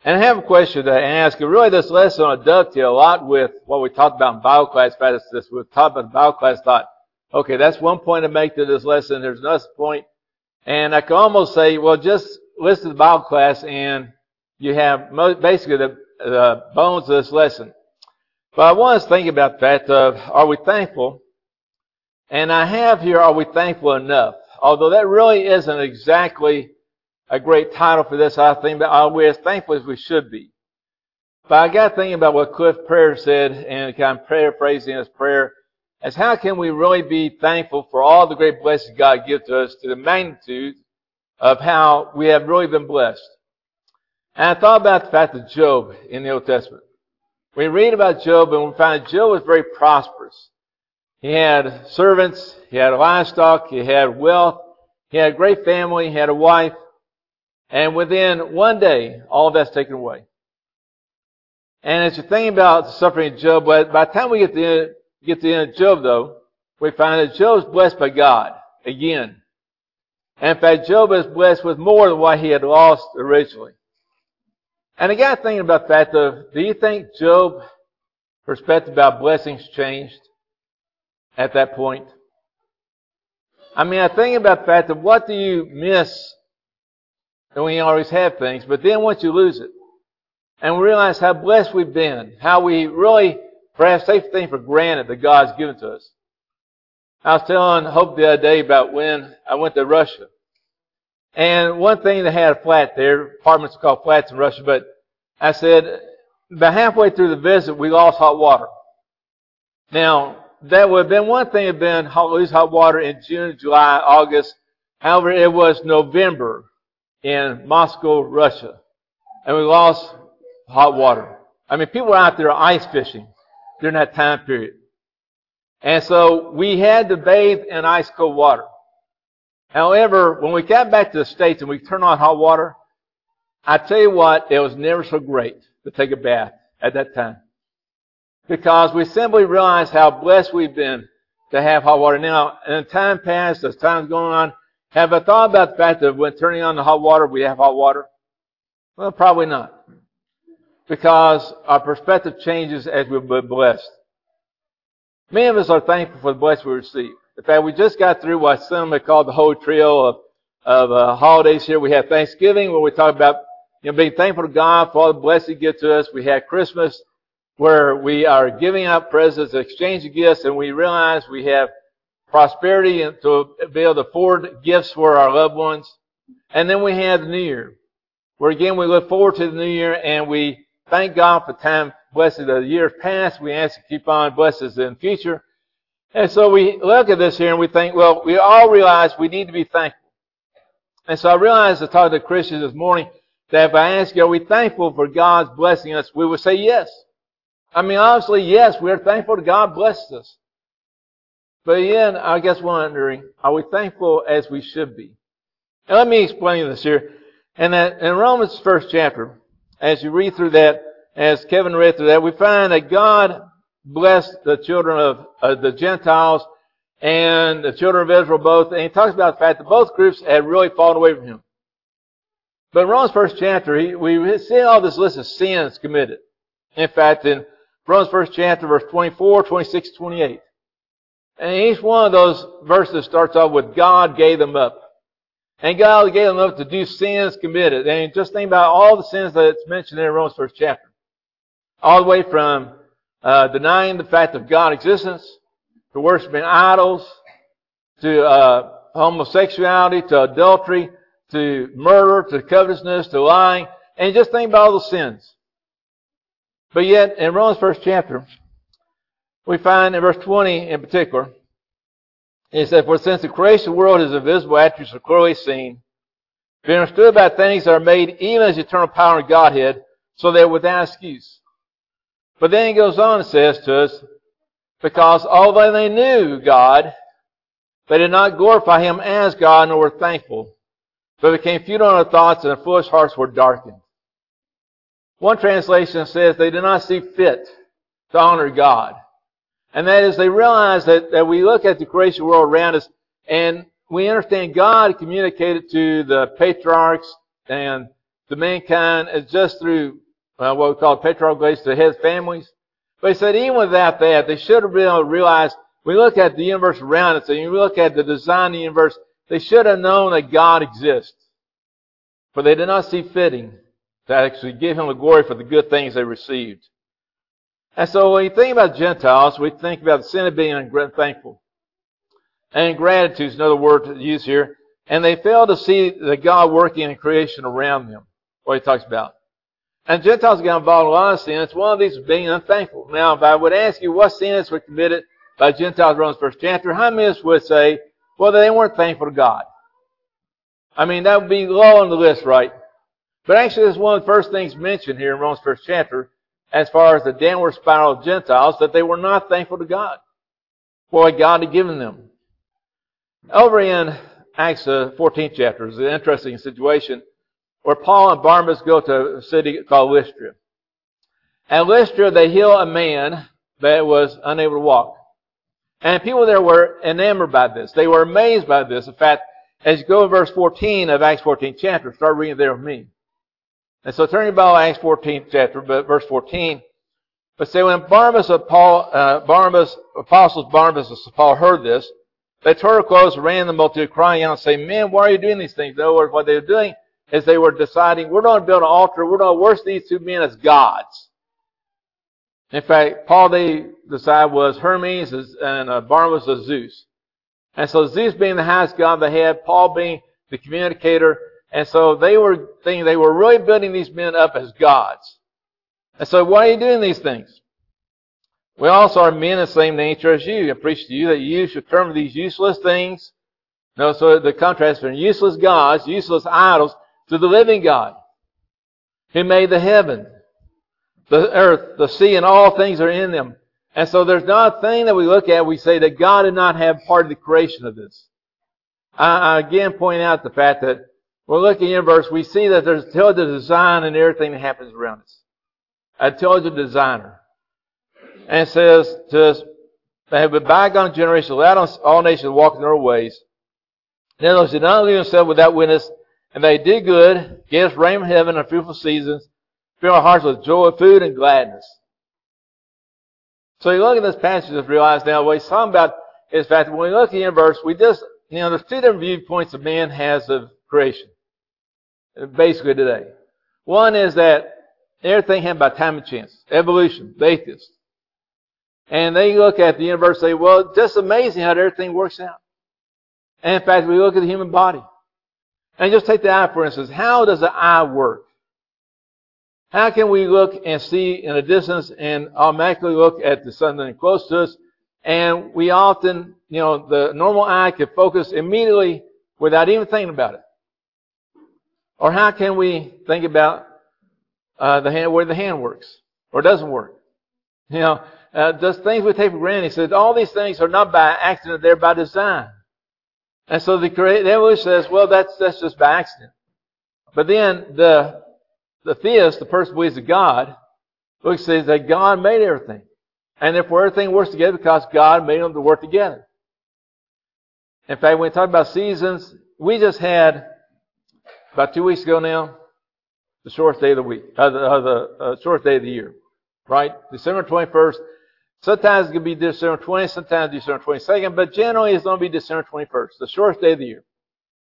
And I have a question to ask. And really, this lesson will dovetail a lot with what we talked about in Bible class. In fact, we talked about in Bible class, thought, okay, that's one point to make to this lesson. There's another point. And I could almost say, well, just listen to the Bible class and you have basically the bones of this lesson. But I want us to think about the fact of, are we thankful? And I have here, are we thankful enough? Although that really isn't exactly a great title for this, I think, but are we as thankful as we should be? But I got thinking about what Cliff Prayer said, and kind of paraphrasing his prayer, as how can we really be thankful for all the great blessings God gives to us to the magnitude of how we have really been blessed. And I thought about the fact of Job in the Old Testament. We read about Job and we find that Job was very prosperous. He had servants, he had livestock, he had wealth, he had a great family, he had a wife, and within one day, all of that's taken away. And as you think about the suffering of Job, by the time we get to the end of Job, though, we find that Job is blessed by God again. And in fact, Job is blessed with more than what he had lost originally. And I got thinking about the fact of, do you think Job's perspective about blessings changed at that point? I mean, I think about the fact of what do you miss when you always have things, but then once you lose it, and we realize how blessed we've been, how we really perhaps take things for granted that God's given to us. I was telling Hope the other day about when I went to Russia. And one thing, they had a flat there. Apartments are called flats in Russia. But I said, about halfway through the visit, we lost hot water. Now, that would have been one thing, had been lose hot water in June, July, August. However, it was November in Moscow, Russia. And we lost hot water. I mean, people were out there ice fishing during that time period. And so we had to bathe in ice cold water. However, when we got back to the States and we turned on hot water, I tell you what, it was never so great to take a bath at that time. Because we simply realized how blessed we've been to have hot water. Now, in time past, as time's going on, have I thought about the fact that when turning on the hot water, we have hot water? Well, probably not. Because our perspective changes as we've been blessed. Many of us are thankful for the blessing we receive. In fact, we just got through what some may call the whole trio of holidays here. We have Thanksgiving, where we talk about being thankful to God for all the blessings He gives to us. We have Christmas, where we are giving out presents, exchanging gifts, and we realize we have prosperity to be able to afford gifts for our loved ones. And then we have the New Year, where again we look forward to the New Year and we thank God for time blessings of the years past. We ask to keep on blessings in the future. And so we look at this here and we think, well, we all realize we need to be thankful. And so I realized, I talked to Christians this morning, that if I ask you, are we thankful for God's blessing us, we would say yes. I mean, honestly, yes, we're thankful that God blessed us. But again, I guess wondering, are we thankful as we should be? And let me explain this here. And that in Romans 1st chapter, as you read through that, as Kevin read through that, we find that God blessed the children of the Gentiles and the children of Israel both. And he talks about the fact that both groups had really fallen away from Him. But in Romans 1st chapter, we see all this list of sins committed. In fact, in Romans 1st chapter, verse 24, 26, 28. And each one of those verses starts off with God gave them up. And God gave them up to do sins committed. And just think about all the sins that's mentioned in Romans 1st chapter. All the way from denying the fact of God's existence, to worshiping idols, to homosexuality, to adultery, to murder, to covetousness, to lying. And just think about all those sins. But yet, in Romans 1st chapter, we find in verse 20 in particular, it says, for since the creation of the world His invisible attributes are clearly seen, being understood by things that are made, even as eternal power and Godhead, so they are without excuse. But then He goes on and says to us, because although they knew God, they did not glorify Him as God, nor were thankful, but became futile in their thoughts, and their foolish hearts were darkened. One translation says they did not see fit to honor God. And that is, they realize that we look at the creation world around us, and we understand God communicated to the patriarchs and to mankind is just through what we call patriarchal grace to head families. But he said even without that, they should have been able to realize, we look at the universe around us, and you look at the design of the universe, they should have known that God exists. For they did not see fitting to actually give Him the glory for the good things they received. And so when you think about Gentiles, we think about the sin of being unthankful. And ingratitude is another word to use here. And they fail to see the God working in creation around them, what he talks about. And Gentiles get involved in a lot of sin. It's one of these being unthankful. Now, if I would ask you what sins were committed by Gentiles in Romans 1st chapter, how many of us would say, well, they weren't thankful to God? I mean, that would be low on the list, right? But actually, it's one of the first things mentioned here in Romans 1st chapter, as far as the downward spiral of Gentiles, that they were not thankful to God for what God had given them. Over in Acts 14th chapter is an interesting situation where Paul and Barnabas go to a city called Lystra. At Lystra, they heal a man that was unable to walk. And people there were enamored by this. They were amazed by this. In fact, as you go to verse 14 of Acts 14th chapter, start reading there with me. And so turn your Bible to Acts 14th chapter, but verse 14. But say when Barnabas and Paul heard this, they tore their clothes, ran the multitude, crying out and saying, "Men, why are you doing these things?" In other words, what they were doing is they were deciding, we're going to build an altar, we're going to worship these two men as gods. In fact, Paul, they decided, was Hermes and Barnabas was Zeus. And so Zeus being the highest god they had, Paul being the communicator, and so they were thinking they were really building these men up as gods. And so why are you doing these things? We also are men of the same nature as you. I preach to you that you should turn from these useless things. No, so the contrast from useless gods, useless idols, to the living God, who made the heaven, the earth, the sea, and all things are in them. And so there's not a thing that we look at, we say that God did not have part of the creation of this. I again point out the fact that we're looking in verse, we see that there's intelligent design in everything that happens around us. An intelligent designer. And it says to us, they have been bygone generations, allowed all nations to walk in their ways. Then those did not leave themselves without witness, and they did good, gave us rain from heaven and fruitful seasons, fill our hearts with joy, food, and gladness. So you look at this passage and realize now what he's talking about is the fact that when we look at the verse, we just, there's two different viewpoints a man has of creation. Basically today. One is that everything happened by time and chance. Evolution. The atheists. And they look at the universe and say, well, it's just amazing how everything works out. And in fact, we look at the human body. And just take the eye, for instance. How does the eye work? How can we look and see in a distance and automatically look at something close to us? And we often, the normal eye can focus immediately without even thinking about it. Or how can we think about the hand, where the hand works or doesn't work? Just things we take for granted. He said all these things are not by accident; they're by design. And so the evolution says, well, that's just by accident. But then the theist, the person who believes in God, looks and says that God made everything, and therefore everything works together because God made them to work together. In fact, when we talk about seasons, we just had about 2 weeks ago now the shortest day of the week, the shortest day of the year, right? December 21st. Sometimes it can be December 20th, sometimes December 22nd, but generally it's going to be December 21st, the shortest day of the year.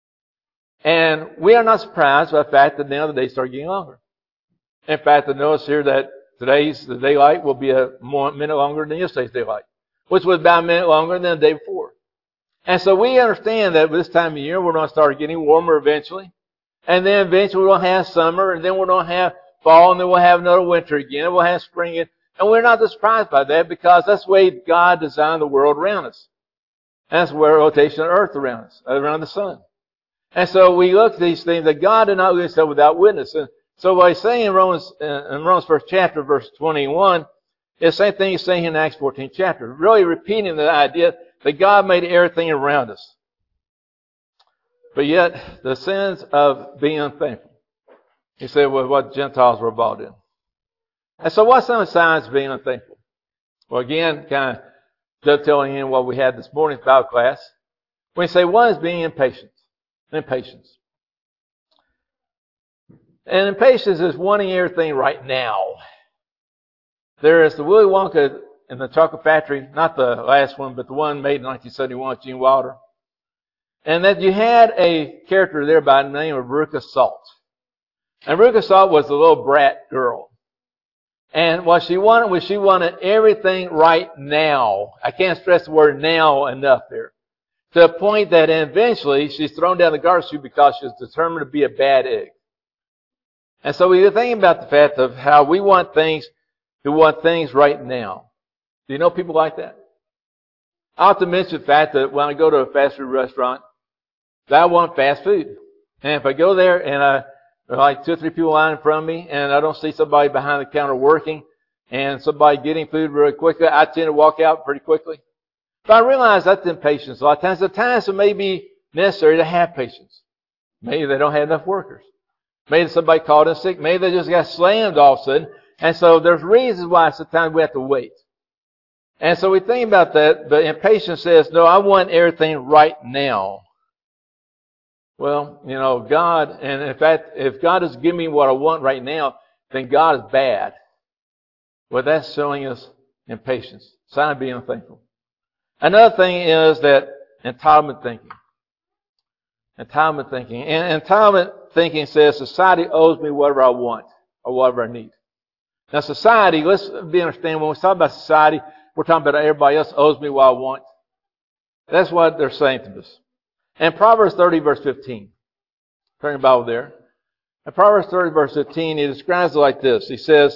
And we are not surprised by the fact that now the days start getting longer. In fact, I notice here that the daylight will be a minute longer than yesterday's daylight, which was about a minute longer than the day before. And so we understand that this time of year we're going to start getting warmer eventually. And then eventually we'll have summer, and then we're going to have fall, and then we'll have another winter again, and we'll have spring again. And we're not surprised by that because that's the way God designed the world around us. And that's the rotation of the earth around us, around the sun. And so we look at these things that God did not leave himself without witness. And so what he's saying in Romans 1st chapter, verse 21, is the same thing he's saying in Acts 14th chapter. Really repeating the idea that God made everything around us. But yet, the sins of being unthankful. He said, well, what Gentiles were involved in. And so what's some of the signs of being unthankful? Well, again, kind of dovetailing in what we had this morning's Bible class. We say one is being impatient. Impatience. And impatience is wanting everything right now. There is the Willy Wonka in the Chocolate Factory, not the last one, but the one made in 1971 with Gene Wilder. And that you had a character there by the name of Veruca Salt. And Veruca Salt was a little brat girl. And what she wanted was she wanted everything right now. I can't stress the word now enough there. To the point that eventually she's thrown down the garden chute because she's determined to be a bad egg. And so we were thinking about the fact of how we want things right now. Do you know people like that? I often mention the fact that when I go to a fast food restaurant, that I want fast food. And if I go there and there are like 2 or 3 people lying in front of me, and I don't see somebody behind the counter working, and somebody getting food really quickly, I tend to walk out pretty quickly. But I realize that's impatience. A lot of times, it may be necessary to have patience. Maybe they don't have enough workers. Maybe somebody called in sick. Maybe they just got slammed all of a sudden. And so there's reasons why sometimes we have to wait. And so we think about that, but impatience says, no, I want everything right now. Well, God, and in fact, if God is giving me what I want right now, then God is bad. Well, that's showing us impatience. Sign of being unthankful. Another thing is that entitlement thinking. Entitlement thinking. And entitlement thinking says society owes me whatever I want or whatever I need. Now society, let's understand, when we talk about society, we're talking about everybody else owes me what I want. That's what they're saying to us. And Proverbs 30 verse 15. Turn your Bible there. In Proverbs 30 verse 15, he describes it like this. He says,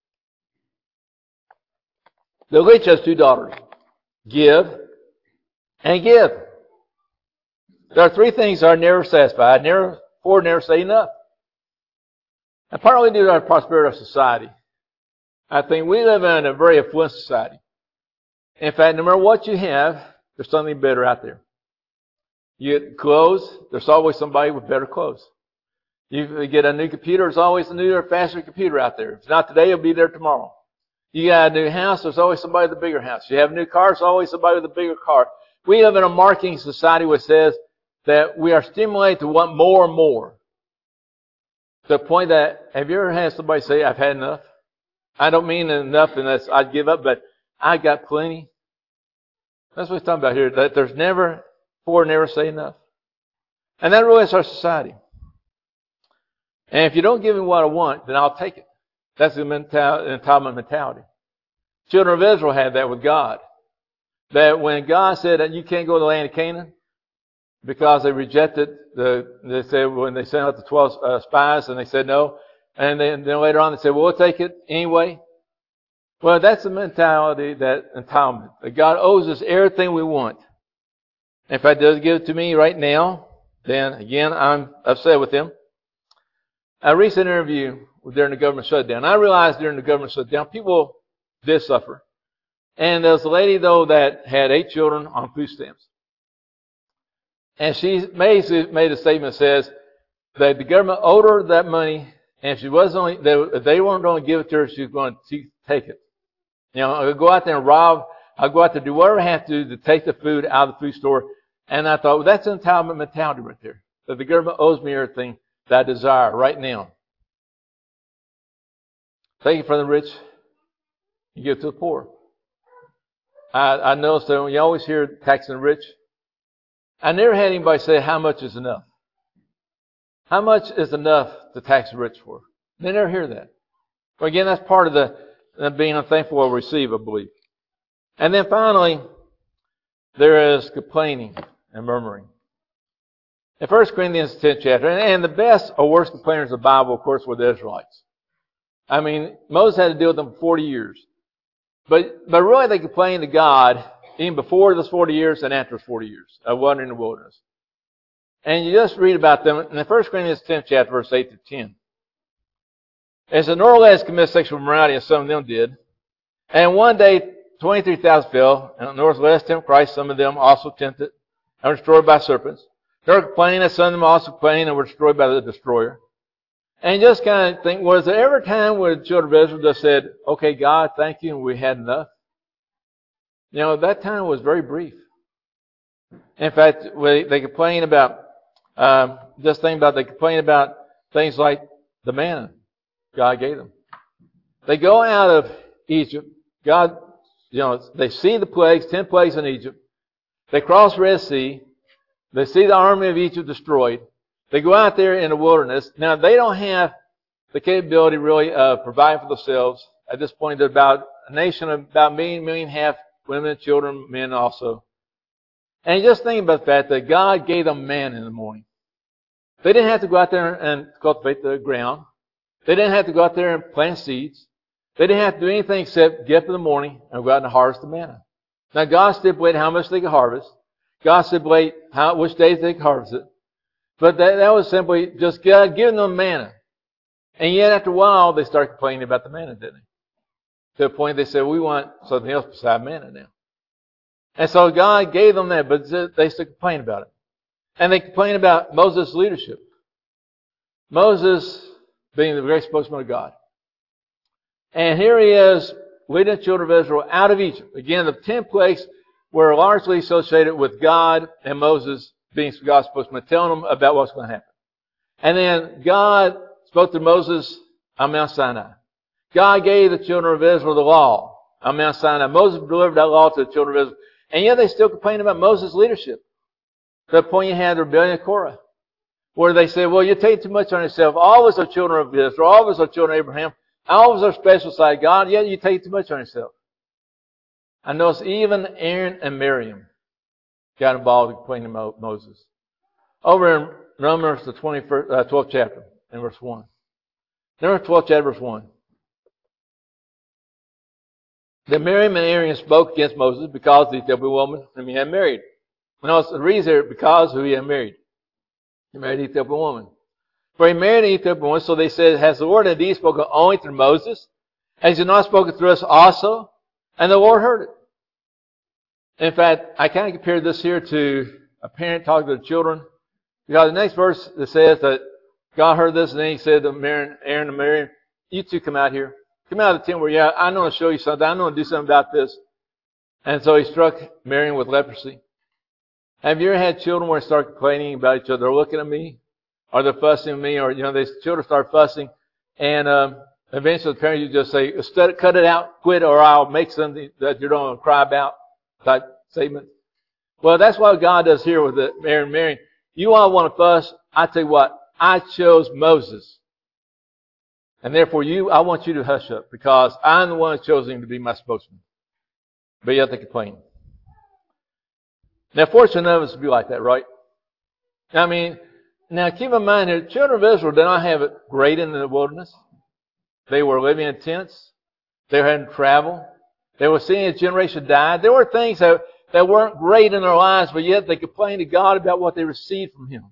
the witch has 2 daughters. Give and give. There are 3 things that are never satisfied. Never say enough. And partly due to our prosperity of society. I think we live in a very affluent society. In fact, no matter what you have, there's something better out there. You get clothes, there's always somebody with better clothes. You get a new computer, there's always a newer, faster computer out there. If it's not today, it'll be there tomorrow. You got a new house, there's always somebody with a bigger house. You have a new car, there's always somebody with a bigger car. We live in a marketing society which says that we are stimulated to want more and more. To the point that, have you ever had somebody say, I've had enough? I don't mean enough unless I'd give up, but I got plenty. That's what he's talking about here, that there's never say enough. And that really is our society. And if you don't give me what I want, then I'll take it. That's the entitlement mentality. Children of Israel had that with God. That when God said that you can't go to the land of Canaan, because they rejected they said when they sent out the 12 spies and they said no. And then later on they said, well, we'll take it anyway. Well, that's the mentality, that entitlement. That God owes us everything we want. If I does give it to me right now, then again, I'm upset with him. A recent interview during the government shutdown. I realized during the government shutdown, people did suffer. And there was a lady, though, that had 8 children on food stamps. And she made a statement that says that the government owed her that money, and if they weren't going to give it to her, she was going to take it. I'll go out there and rob. I'll go out there and do whatever I have to do to take the food out of the food store. And I thought, well, that's an entitlement mentality right there. That the government owes me everything that I desire right now. Take it from the rich, you give it to the poor. I noticed that when you always hear taxing the rich, I never had anybody say how much is enough. How much is enough to tax the rich for? They never hear that. Well, again, that's part of the being unthankful will receive, I believe. And then finally, there is complaining and murmuring. In 1 Corinthians 10th chapter, and the best or worst complainers of the Bible, of course, were the Israelites. I mean, Moses had to deal with them for 40 years. But really they complained to God even before those 40 years and after those 40 years of wandering in the wilderness. And you just read about them in 1 Corinthians 10th chapter, verse 8 through 10. It says, nor less commit sexual immorality as some of them did. And one day 23,000 fell, and nor less tempted Christ, some of them also tempted and were destroyed by serpents. Nor complaining as some of them also complained and were destroyed by the destroyer. And you just kind of think, was there ever a time where the children of Israel just said, okay, God, thank you, and we had enough? That time was very brief. In fact, they complain about, they complain about things like the manna God gave them. They go out of Egypt. God, they see the plagues, 10 plagues in Egypt. They cross the Red Sea. They see the army of Egypt destroyed. They go out there in the wilderness. Now, they don't have the capability really of providing for themselves. At this point, they're about a nation of about 1.5 million women and children, men also. And just think about the fact that God gave them manna in the morning. They didn't have to go out there and cultivate the ground. They didn't have to go out there and plant seeds. They didn't have to do anything except get up in the morning and go out and harvest the manna. Now, God stipulated how much they could harvest. God stipulated which days they could harvest it. But that was simply just God giving them manna. And yet, after a while, they started complaining about the manna, didn't they? To the point they said, we want something else beside manna now. And so God gave them that, but they still complained about it. And they complained about Moses' leadership. Moses being the great spokesman of God. And here he is, leading the children of Israel out of Egypt. Again, the 10 plagues were largely associated with God and Moses being God's spokesman, telling them about what's going to happen. And then God spoke to Moses on Mount Sinai. God gave the children of Israel the law on Mount Sinai. Moses delivered that law to the children of Israel. And yet they still complain about Moses' leadership. To the point you had the rebellion of Korah, where they said, well, you take too much on yourself. All of us are children of Israel. All of us are children of Abraham. All of us are special side God, yet you take too much on yourself. I notice even Aaron and Miriam got involved in complaining about Moses. Over in Numbers, the 12th chapter, in verse 1. Numbers 12th chapter, verse 1. Then Miriam and Aaron spoke against Moses because the Ethiopian woman whom he had married. Notice the reason here, because who he had married. He married an Ethiopian woman. For he married an Ethiopian woman, so they said, has the Lord indeed spoken only through Moses? Has he not spoken through us also? And the Lord heard it. In fact, I kind of compared this here to a parent talking to the children. Because the next verse it says that God heard this, and then he said to Aaron and Miriam, you two come out here. Come out of the tent where you're at. I want to show you something. I want to do something about this. And so he struck Miriam with leprosy. Have you ever had children where they start complaining about each other? They're looking at me, or they're fussing at me, or, the children start fussing, and eventually the parents, you just say, cut it out, quit, or I'll make something that you don't cry about, type statement. Well, that's what God does here with Aaron and Miriam. You all want to fuss? I tell you what, I chose Moses. And therefore I want you to hush up, because I'm the one who chose him to be my spokesman. But yet they complain. Now, fortunately, none of us would be like that, right? I mean, now keep in mind here, the children of Israel did not have it great in the wilderness. They were living in tents. They were having to travel. They were seeing a generation die. There were things that weren't great in their lives, but yet they complained to God about what they received from Him.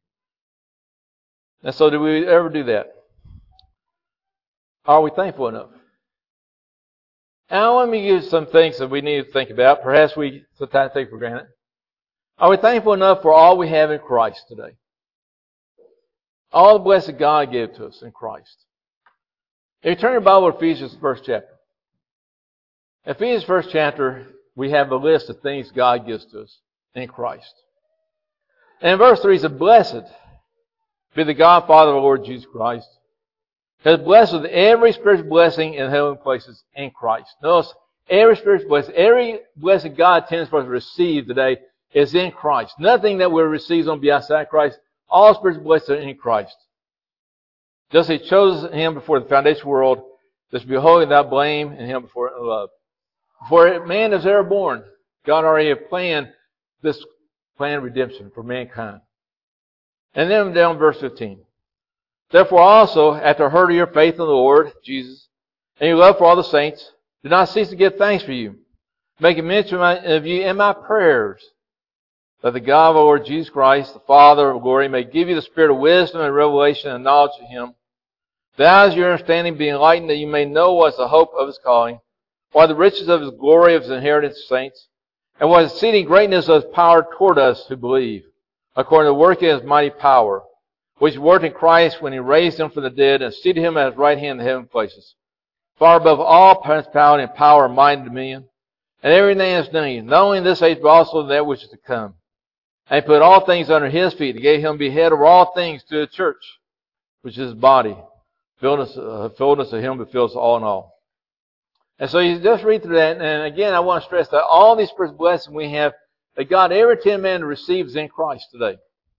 And so do we ever do that? Are we thankful enough? Now, let me give you some things that we need to think about. Perhaps we sometimes take for granted. Are we thankful enough for all we have in Christ today? All the blessed God gave to us in Christ. If you turn your Bible to Ephesians, first chapter. Ephesians, first chapter, we have a list of things God gives to us in Christ. And in verse 3, it says, blessed be the God, Father of our Lord Jesus Christ, who has blessed with every spiritual blessing in heavenly places in Christ. Notice, every spiritual blessing, every blessing God intends for us to receive today is in Christ. Nothing that we receive is going to be outside Christ. All spiritual blessings are in Christ. Just as He chose Him before the foundation of the world, just be holy without blame, and Him before love. Before man is ever born, God already had planned this plan of redemption for mankind. And then down verse 15. Therefore also, after heard of your faith in the Lord Jesus, and your love for all the saints, do not cease to give thanks for you, making mention of you in my prayers, that the God of our Lord Jesus Christ, the Father of glory, may give you the spirit of wisdom and revelation and knowledge of Him, that as your understanding be enlightened, that you may know what is the hope of His calling, what are the riches of His glory of His inheritance of saints, and what is the exceeding greatness of His power toward us who believe, according to the working of His mighty power, which worked in Christ when He raised Him from the dead and seated Him at His right hand in the heavenly places, far above all principality and power and might and dominion, and everything that is named, not only in this age but also in that which is to come. And He put all things under His feet. He gave Him to be head over all things to the church, which is His body, fullness of Him who fills all in all. And so you just read through that, and again, I want to stress that all these spiritual blessings we have, that God, every 10 men receives in Christ today.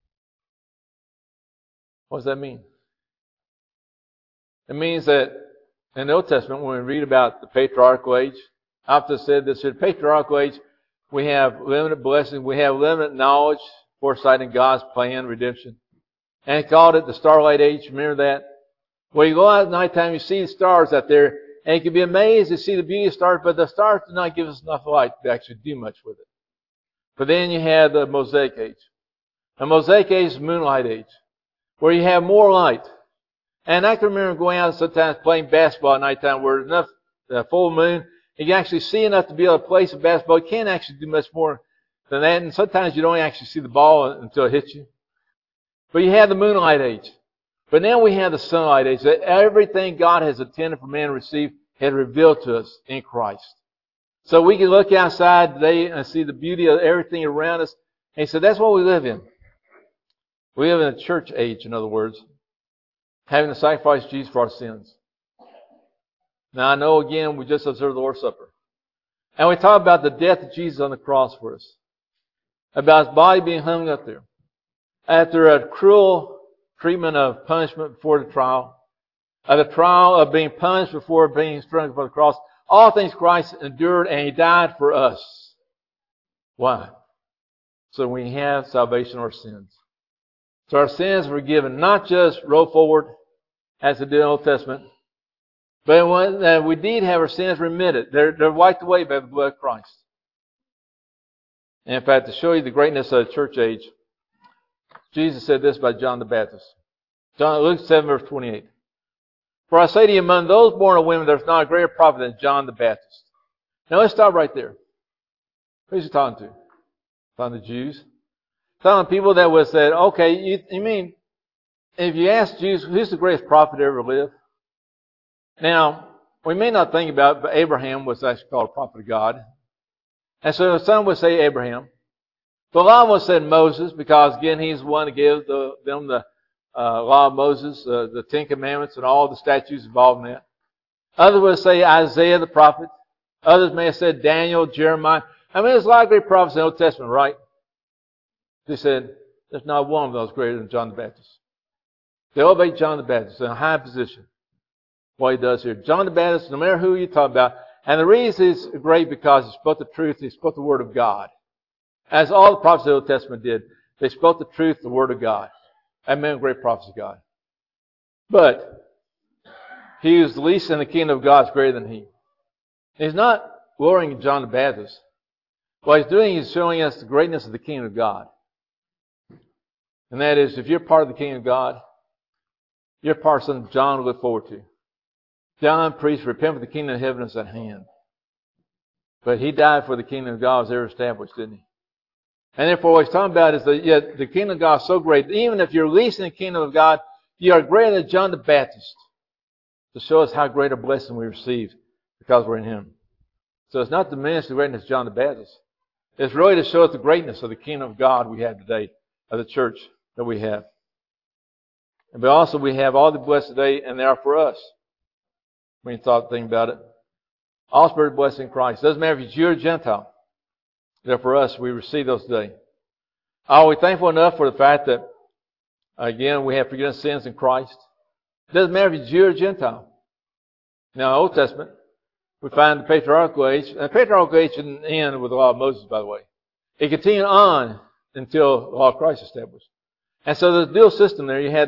What does that mean? It means that in the Old Testament, when we read about the patriarchal age, I often said this, in the patriarchal age, we have limited blessings, we have limited knowledge, foresight in God's plan, redemption. And He called it the starlight age. Remember that? Well, you go out at nighttime, you see the stars out there, and you can be amazed to see the beauty of stars, but the stars do not give us enough light to actually do much with it. But then you have the Mosaic age. The Mosaic age is the moonlight age, where you have more light. And I can remember going out sometimes playing basketball at nighttime where there's enough full moon, you can actually see enough to be able to play some basketball. You can't actually do much more than that, and sometimes you don't actually see the ball until it hits you. But you have the moonlight age. But now we have the sunlight age, that everything God has intended for man to receive has revealed to us in Christ. So we can look outside today and see the beauty of everything around us. And so that's what we live in. We live in a church age, in other words, having to sacrifice Jesus for our sins. Now I know again, we just observed the Lord's Supper. And we talk about the death of Jesus on the cross for us. About His body being hung up there. After a cruel treatment of punishment before the trial. Of the trial of being punished before being strung upon the cross. All things Christ endured and He died for us. Why? So we have salvation of our sins. So our sins were forgiven, not just roll forward as they did in the Old Testament, but when we did have our sins remitted. They're wiped away by the blood of Christ. And in fact, to show you the greatness of the church age, Jesus said this about John the Baptist. Luke 7 verse 28. For I say to you, among those born of women, there's not a greater prophet than John the Baptist. Now let's stop right there. Who's he talking to? Talking to Jews? Talking to people that would have said, okay, you mean, if you ask Jews, who's the greatest prophet to ever live? Now, we may not think about it, but Abraham was actually called a prophet of God. And so some would say Abraham. But a lot of us said Moses, because again, he's the one to give them the law of Moses, the Ten Commandments, and all the statutes involved in that. Others would say Isaiah the prophet. Others may have said Daniel, Jeremiah. I mean, there's a lot of great prophets in the Old Testament, right? They said, there's not one of those greater than John the Baptist. They elevate John the Baptist in a high position. What he does here. John the Baptist, no matter who you talk about, and the reason he's great because he spoke the truth, he spoke the Word of God. As all the prophets of the Old Testament did, they spoke the truth, the Word of God. That meant great prophets of God. But he who's the least in the kingdom of God is greater than he. He's not lowering John the Baptist. What he's doing is showing us the greatness of the kingdom of God. And that is, if you're part of the kingdom of God, you're part of something John will look forward to. John preached, repent for the kingdom of heaven is at hand. But he died for the kingdom of God was ever established, didn't he? And therefore what he's talking about is that the kingdom of God is so great, that even if you're least in the kingdom of God, you are greater than John the Baptist. To show us how great a blessing we receive because we're in Him. So it's not to diminish the greatness of John the Baptist. It's really to show us the greatness of the kingdom of God we have today, of the church that we have. But also we have all the blessed today, and they are for us. When you think about it. All spiritual blessing in Christ. Doesn't matter if you're Jew or Gentile. They're for us. We receive those today. Are we thankful enough for the fact that, again, we have forgiven sins in Christ? It doesn't matter if you're Jew or Gentile. Now, in the Old Testament, we find the patriarchal age. And the patriarchal age didn't end with the law of Moses, by the way. It continued on until the law of Christ established. And so there's a dual system there. You had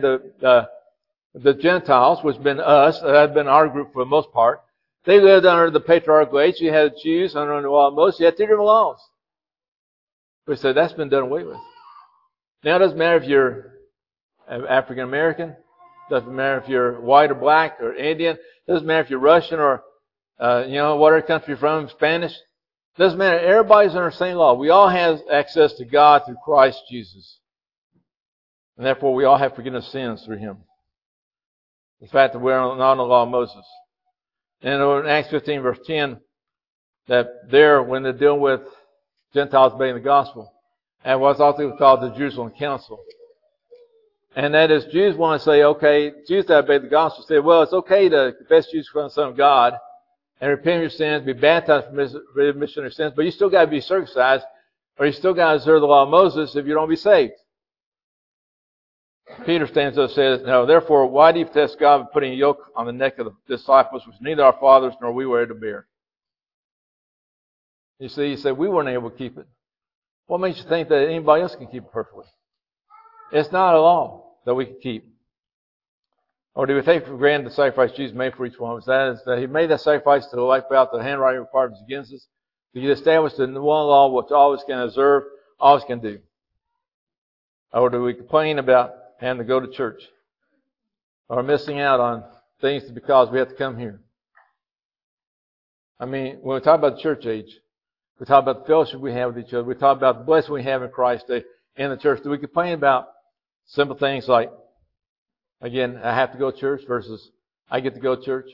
the Gentiles, which had been us, that had been our group for the most part. They lived under the patriarchal age. You had the Jews under the law of Moses. You had two different laws. We said that's been done away with. Now it doesn't matter if you're African American. Doesn't matter if you're white or black or Indian. Doesn't matter if you're Russian or, whatever country you're from, Spanish. Doesn't matter. Everybody's under the same law. We all have access to God through Christ Jesus. And therefore we all have forgiveness of sins through Him. The fact that we're not on the law of Moses. And in Acts 15 verse 10, that there, when they're dealing with Gentiles obeying the gospel, and what's also called the Jerusalem Council. And that is, Jews want to say, okay, Jews that obey the gospel say, well, it's okay to confess Jesus Christ, the Son of God, and repent of your sins, be baptized for remission of your sins, but you still got to be circumcised, or you still got to observe the law of Moses if you don't be saved. Peter stands up and says, no, therefore, why do you test God by putting a yoke on the neck of the disciples, which neither our fathers nor we were able to bear? You see, he said, we weren't able to keep it. What makes you think that anybody else can keep it perfectly? It's not a law that we can keep. Or do we take for granted the sacrifice Jesus made for each one of us? That is, that He made that sacrifice to wipe out the handwriting requirements against us, to get established in the one law which all of us can observe, all of us can do. Or do we complain about having to go to church, or missing out on things because we have to come here? I mean, when we talk about the church age, we talk about the fellowship we have with each other, we talk about the blessing we have in Christ in the church. Do we complain about simple things like, again, I have to go to church versus I get to go to church?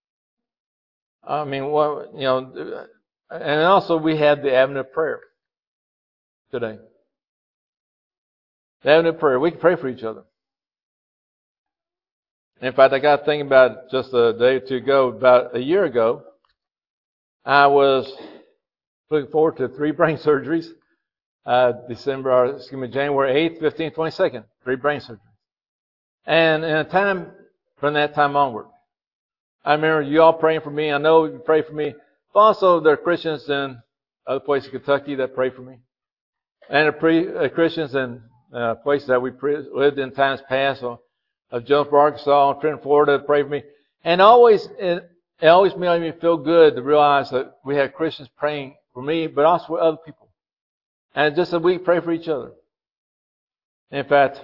I mean, and also we have the avenue of prayer today. The avenue of prayer. We can pray for each other. In fact, I got thinking about it just a day or two ago. About a year ago, I was looking forward to 3 brain surgeries. January 8th, 15th, 22nd. 3 brain surgeries. And in a time, from that time onward, I remember you all praying for me. I know you pray for me. But also there are Christians in other places in Kentucky that pray for me. And Christians in places that we lived in times past, of Jonesboro, Arkansas, Trenton, Florida, pray for me. And it always made me feel good to realize that we had Christians praying for me, but also for other people. And just that we pray for each other. In fact,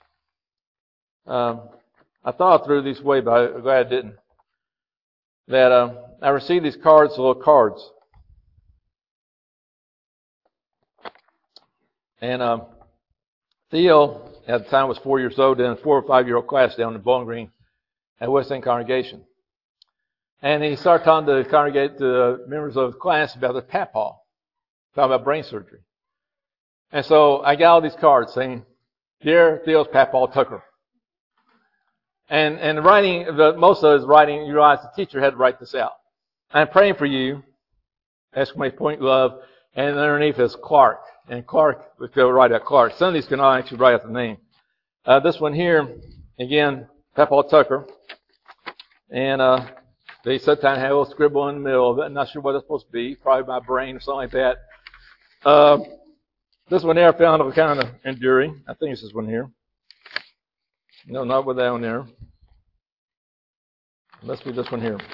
I thought through this way, but I'm glad I didn't. That I received these cards, little cards. And Theo, at the time, was 4 years old in a 4 or 5-year-old class down in Bowling Green at West End Congregation. And he started talking to the members of the class about their papaw, talking about brain surgery. And so I got all these cards saying, "Dear Theo's Papaw Tucker." And the writing, most of his writing, you realize the teacher had to write this out. "I'm praying for you," exclamation point, love, and underneath is Clark. And Clark, we go write out Clark. Some of these can all actually write out the name. This one here, again, Papaw Tucker. And they sometimes have a little scribble in the middle of it. I'm not sure what it's supposed to be. Probably my brain or something like that. This one here I found kind of enduring. I think it's this one here. No, not with that one there. It must be this one here.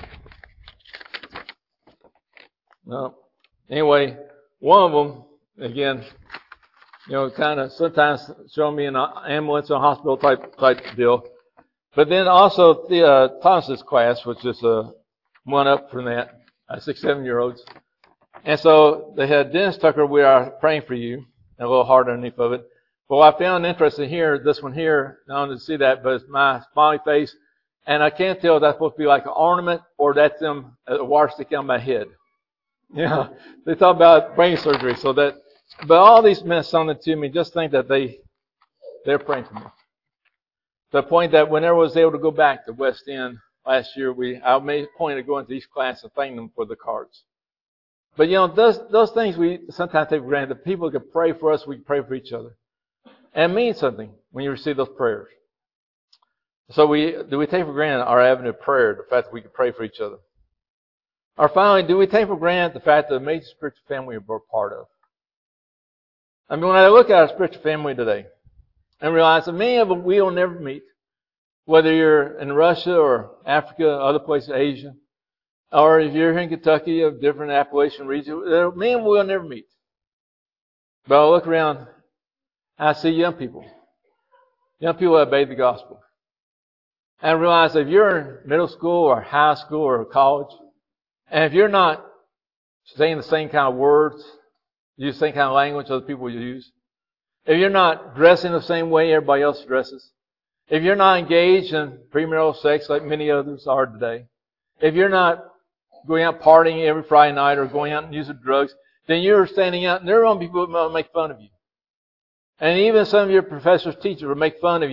No. Anyway, one of them, again, kind of sometimes showing me an ambulance or a hospital type deal. But then also Thomas's class, which is one up from that, 6, 7-year-olds. And so they had, "Dennis Tucker, we are praying for you," and a little heart underneath of it. But what I found interesting here, this one here, I don't want to see that, but it's my smiley face. And I can't tell if that's supposed to be like an ornament or that's them a water sticking on my head. Yeah, they talk about brain surgery, but all these meant something to me. Just think that they're praying for me. To the point that whenever I was able to go back to West End last year, I made a point of going to each class and thanking them for the cards. But those things we sometimes take for granted. The people can pray for us, we can pray for each other. And it means something when you receive those prayers. So do we take for granted our avenue of prayer, the fact that we can pray for each other? Or finally, do we take for granted the fact that the major spiritual family we're part of? I mean, when I look at our spiritual family today and realize that many of them we will never meet, whether you're in Russia or Africa, other places, Asia, or if you're here in Kentucky, of different Appalachian regions, many of them we'll never meet. But I look around, I see young people that obey the gospel. And I realize that if you're in middle school or high school or college, and if you're not saying the same kind of words, use the same kind of language other people use, if you're not dressing the same way everybody else dresses, if you're not engaged in premarital sex like many others are today, if you're not going out partying every Friday night or going out and using drugs, then you're standing out and there are going to be people that will make fun of you. And even some of your professors, teachers will make fun of you.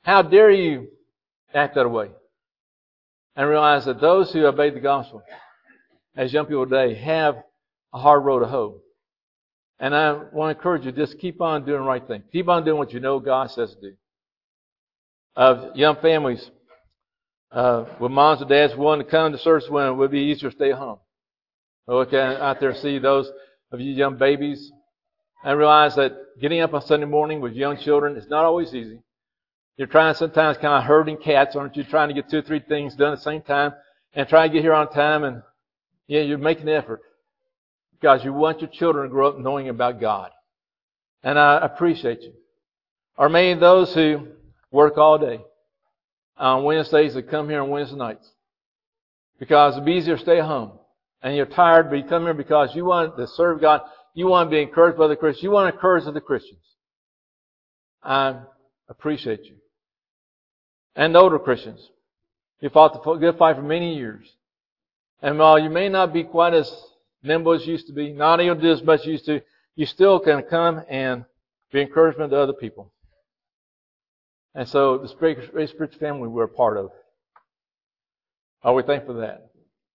How dare you act that way? And realize that those who obey the gospel, as young people today, have a hard road to hoe. And I want to encourage you, just keep on doing the right thing. Keep on doing what you know God says to do. Of young families, with moms and dads willing to come to service when it would be easier to stay at home. I look out there and see those of you young babies. I realize that getting up on Sunday morning with young children is not always easy. You're trying sometimes kind of herding cats, aren't you? Trying to get 2 or 3 things done at the same time and try to get here on time. And yeah, you're making an effort because you want your children to grow up knowing about God. And I appreciate you. Or maybe those who work all day on Wednesdays that come here on Wednesday nights because it'd be easier to stay at home. And you're tired, but you come here because you want to serve God. You want to be encouraged by the Christians. You want to encourage the Christians. I appreciate you. And the older Christians. You fought the good fight for many years. And while you may not be quite as nimble as you used to be, not able to do as much as you used to, you still can come and be encouragement to other people. And so the spiritual family we're a part of. Are we thankful for that?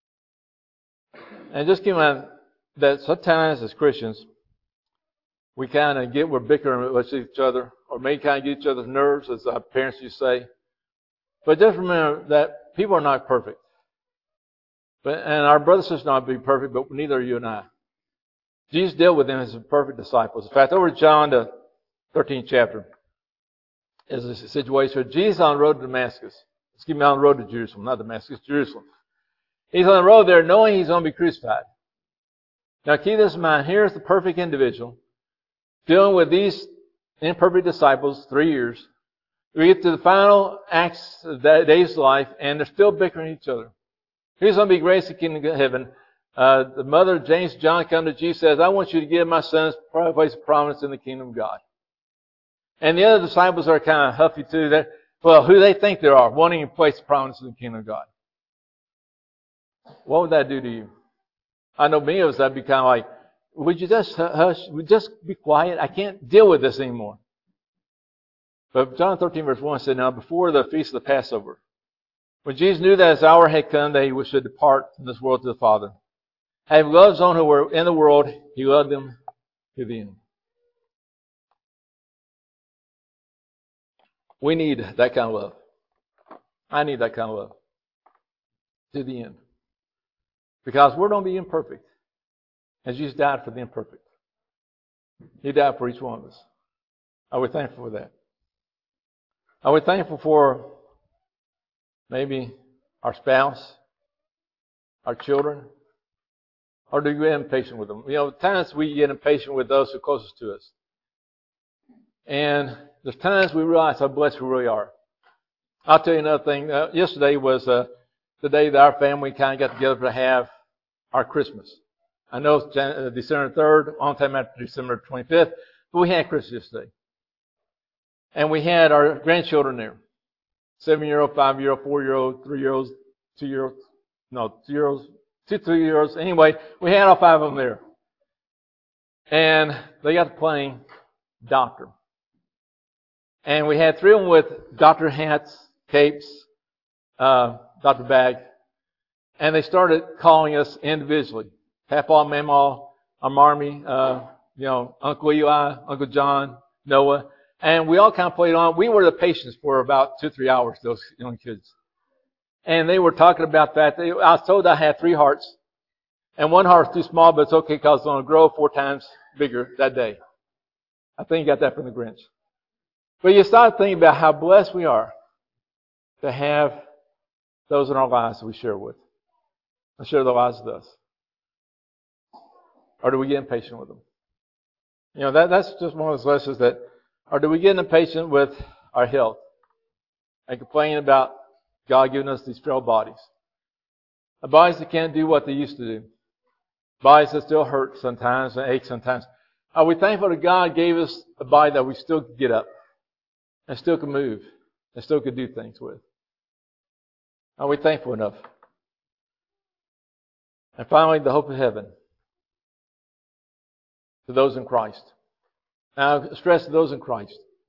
And just keep in mind that sometimes as Christians, we kind of we're bickering with each other, or may kind of get each other's nerves, as our parents used to say. But just remember that people are not perfect. And our brothers and sisters are not being perfect, but neither are you and I. Jesus dealt with them as perfect disciples. In fact, over John, the 13th chapter, is a situation where Jesus on the road to Damascus. Excuse me, on the road to Jerusalem, not Damascus, Jerusalem. He's on the road there knowing he's going to be crucified. Now keep this in mind. Here's the perfect individual dealing with these imperfect disciples 3 years. We get to the final acts of that day's life, and they're still bickering each other. Here's going to be grace in the kingdom of heaven. The mother of James, John, come to Jesus, says, I want you to give my sons a place of prominence in the kingdom of God. And the other disciples are kind of huffy too. Who they think they are, wanting a place of prominence in the kingdom of God. What would that do to you? I know many of us, that'd be kind of like, would you just hush? Would you just be quiet? I can't deal with this anymore. But John 13 verse 1 said, now before the feast of the Passover, when Jesus knew that his hour had come that he should depart from this world to the Father, having loved those who were in the world, he loved them to the end. We need that kind of love. I need that kind of love. To the end. Because we're going to be imperfect. And Jesus died for the imperfect. He died for each one of us. Are we thankful for that? Are we thankful for maybe our spouse, our children? Or do we get impatient with them? At times we get impatient with those who are closest to us. And there's times we realize how blessed we really are. I'll tell you another thing. Yesterday was the day that our family kind of got together to have our Christmas. I know it's December 3rd, a long time after December 25th, but we had Christmas yesterday. And we had our grandchildren there. 7-year-old, 5-year-old, 4-year-old, 3-year-olds, 2-year-olds, 3-year-olds. Anyway, we had all 5 of them there. And they got to playing doctor. And we had 3 of them with doctor hats, capes, doctor bag. And they started calling us individually. Papa, Mama, Marmy, Uncle Eli, Uncle John, Noah. And we all kind of played on. We were the patients for about 2-3 hours, those young kids. And they were talking about that. I was told I had 3 hearts. And 1 heart was too small, but it's okay because it's going to grow 4 times bigger that day. I think you got that from the Grinch. But you start thinking about how blessed we are to have those in our lives that we share with. And share their lives with us. Or do we get impatient with them? That's just one of those lessons that, or do we get impatient with our health and complain about God giving us these frail bodies? Bodies that can't do what they used to do. Bodies that still hurt sometimes and ache sometimes. Are we thankful that God gave us a body that we still could get up and still could move and still could do things with? Are we thankful enough? And finally, the hope of heaven to those in Christ. Now, I stress to those in Christ.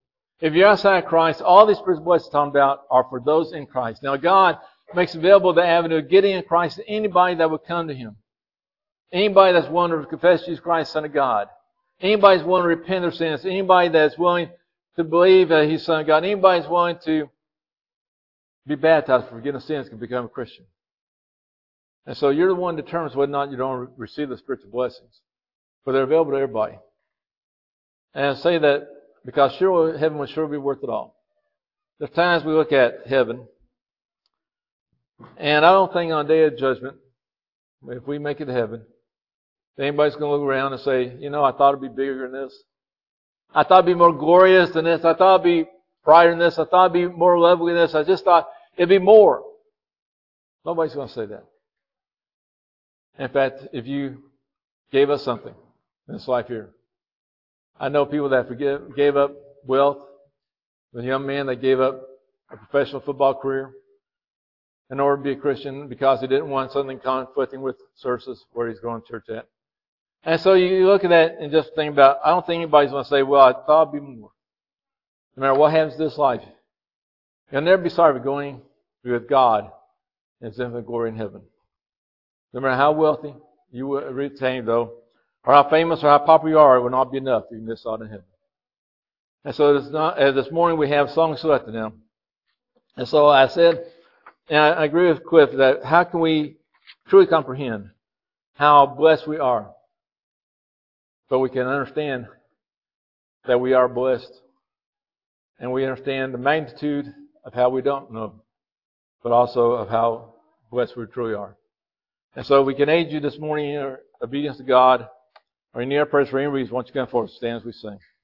If you're outside of Christ, all these spiritual blessings talking about are for those in Christ. Now, God makes available the avenue of getting in Christ to anybody that would come to Him. Anybody that's willing to confess Jesus Christ, Son of God. Anybody that's willing to repent their sins. Anybody that's willing to believe that He's Son of God. Anybody that's willing to be baptized for forgiveness of sins can become a Christian. And so you're the one that determines whether or not you don't receive the spiritual blessings. But they're available to everybody. And I say that because sure, heaven will sure be worth it all. There's times we look at heaven, and I don't think on the day of judgment, if we make it to heaven, anybody's going to look around and say, you know, I thought it'd be bigger than this. I thought it'd be more glorious than this. I thought it'd be brighter than this. I thought it'd be more lovely than this. I just thought it'd be more. Nobody's going to say that. In fact, if you gave us something in this life here, I know people that gave up wealth. The young man that gave up a professional football career in order to be a Christian because he didn't want something conflicting with services where he's going to church at. And so you look at that and just think about, I don't think anybody's going to say, well, I thought it'd be more. No matter what happens to this life, you'll never be sorry for going with God in His infinite glory in heaven. No matter how wealthy you will retain, though, or how famous or how popular you are, it will not be enough to miss out in heaven. And so this morning we have songs selected now. And so I said, and I agree with Cliff, that how can we truly comprehend how blessed we are? But we can understand that we are blessed. And we understand the magnitude of how we don't know, but also of how blessed we truly are. And so we can aid you this morning in our obedience to God, or in your prayers for any reason. Once you come forward, stand as we sing.